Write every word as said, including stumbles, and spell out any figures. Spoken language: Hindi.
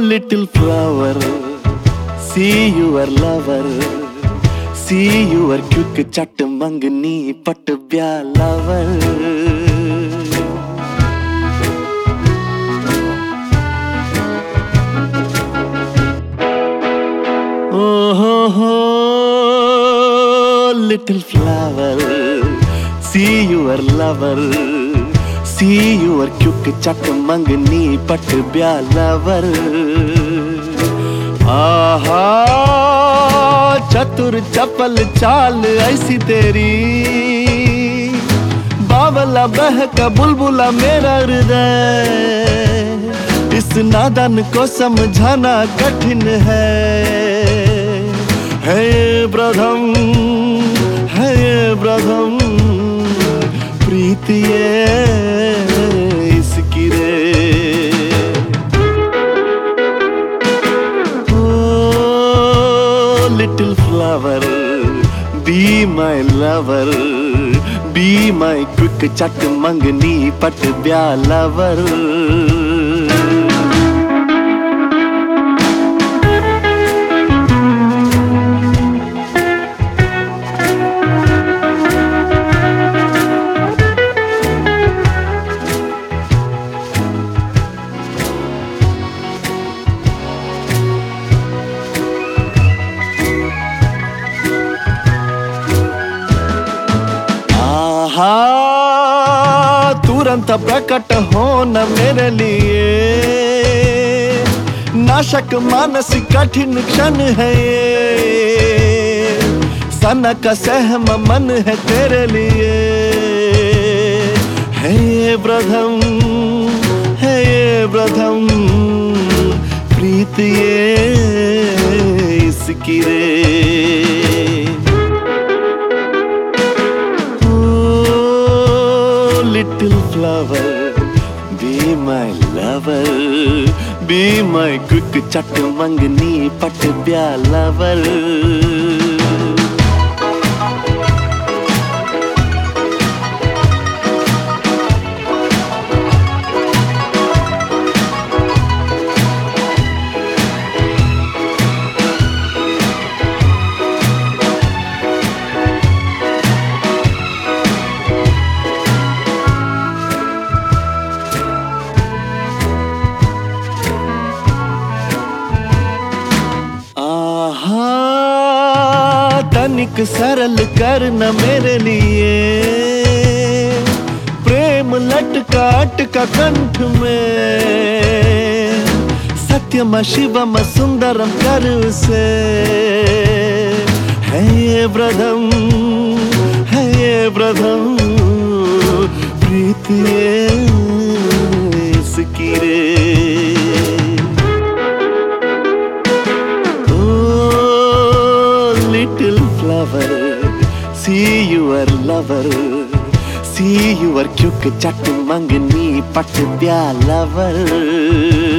little flower, see your lover, see your quick chat mangni pat bya lover. Oh, oh, oh, little flower, see your lover, see your quick chat mangni pat bya lover. आहा चतुर चपल चाल ऐसी तेरी, बावला बहका बुलबुला मेरा हृदय, इस नादान को समझाना कठिन है। है प्रथम है प्रथम प्रीत ये इसकी रे। Little flower, be my lover, be my quick chat mangni pat bya lover. हाँ तुरंत प्रकट होना मेरे लिए, नाशक मानस कठिन क्षण है ये, सना का सहम मन है तेरे लिए। है ये प्रथम है ये प्रथम प्रीत ये इसकी रे। Little flower, be my lover, be my quick chat mangni pat bya lover. तनिक सरल करना मेरे लिए, प्रेम लटका अटका कंठ में, सत्यम शिवम सुंदरम कर उसे। है ये प्रथम है ये प्रथम प्रीत ये इसकी रे। See your lover, see your quick chat mangni pat bya lover.